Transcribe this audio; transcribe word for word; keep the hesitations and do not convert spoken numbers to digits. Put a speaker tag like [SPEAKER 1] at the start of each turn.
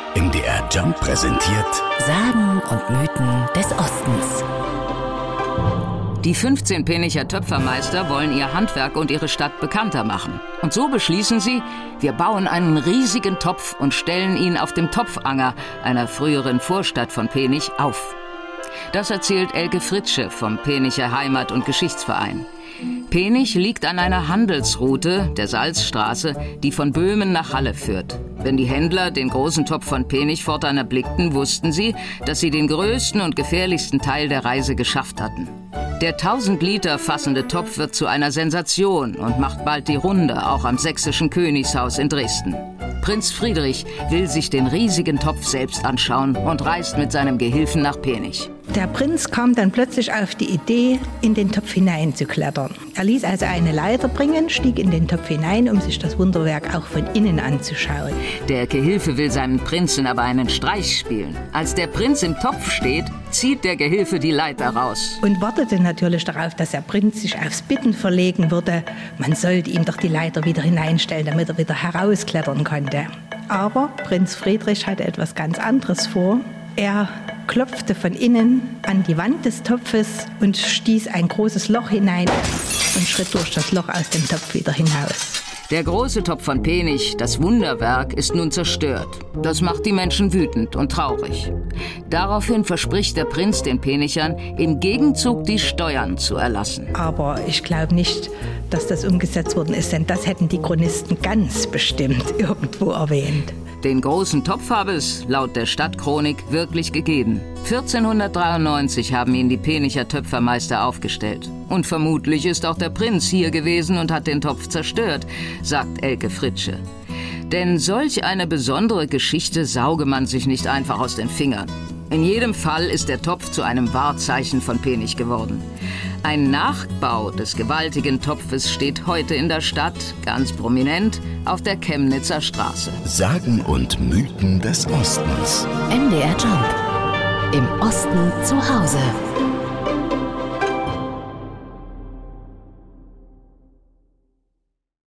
[SPEAKER 1] M D R Jump präsentiert
[SPEAKER 2] Sagen und Mythen des Ostens.
[SPEAKER 3] Die fünfzehn Penicher Töpfermeister wollen ihr Handwerk und ihre Stadt bekannter machen. Und so beschließen sie, wir bauen einen riesigen Topf und stellen ihn auf dem Topfanger, einer früheren Vorstadt von Penich, auf. Das erzählt Elke Fritsche vom Penicher Heimat- und Geschichtsverein. Penich liegt an einer Handelsroute, der Salzstraße, die von Böhmen nach Halle führt. Wenn die Händler den großen Topf von Penich fortan erblickten, wussten sie, dass sie den größten und gefährlichsten Teil der Reise geschafft hatten. Der tausend Liter fassende Topf wird zu einer Sensation und macht bald die Runde, auch am sächsischen Königshaus in Dresden. Prinz Friedrich will sich den riesigen Topf selbst anschauen und reist mit seinem Gehilfen nach Penich.
[SPEAKER 4] Der Prinz kam dann plötzlich auf die Idee, in den Topf hineinzuklettern. Er ließ also eine Leiter bringen, stieg in den Topf hinein, um sich das Wunderwerk auch von innen anzuschauen.
[SPEAKER 3] Der Gehilfe will seinem Prinzen aber einen Streich spielen. Als der Prinz im Topf steht, zieht der Gehilfe die Leiter raus.
[SPEAKER 4] Und wartete natürlich darauf, dass der Prinz sich aufs Bitten verlegen würde. Man sollte ihm doch die Leiter wieder hineinstellen, damit er wieder herausklettern konnte. Aber Prinz Friedrich hatte etwas ganz anderes vor. Er klopfte von innen an die Wand des Topfes und stieß ein großes Loch hinein und schritt durch das Loch aus dem Topf wieder hinaus.
[SPEAKER 3] Der große Topf von Penich, das Wunderwerk, ist nun zerstört. Das macht die Menschen wütend und traurig. Daraufhin verspricht der Prinz den Penichern, im Gegenzug die Steuern zu erlassen.
[SPEAKER 4] Aber ich glaube nicht, dass das umgesetzt worden ist, denn das hätten die Chronisten ganz bestimmt irgendwo erwähnt.
[SPEAKER 3] Den großen Topf habe es, laut der Stadtchronik, wirklich gegeben. vierzehnhundertdreiundneunzig haben ihn die Penicher Töpfermeister aufgestellt. Und vermutlich ist auch der Prinz hier gewesen und hat den Topf zerstört, sagt Elke Fritsche. Denn solch eine besondere Geschichte sauge man sich nicht einfach aus den Fingern. In jedem Fall ist der Topf zu einem Wahrzeichen von Penich geworden. Ein Nachbau des gewaltigen Topfes steht heute in der Stadt, ganz prominent, auf der Chemnitzer Straße.
[SPEAKER 1] Sagen und Mythen des Ostens.
[SPEAKER 2] M D R Jump. Im Osten zu Hause.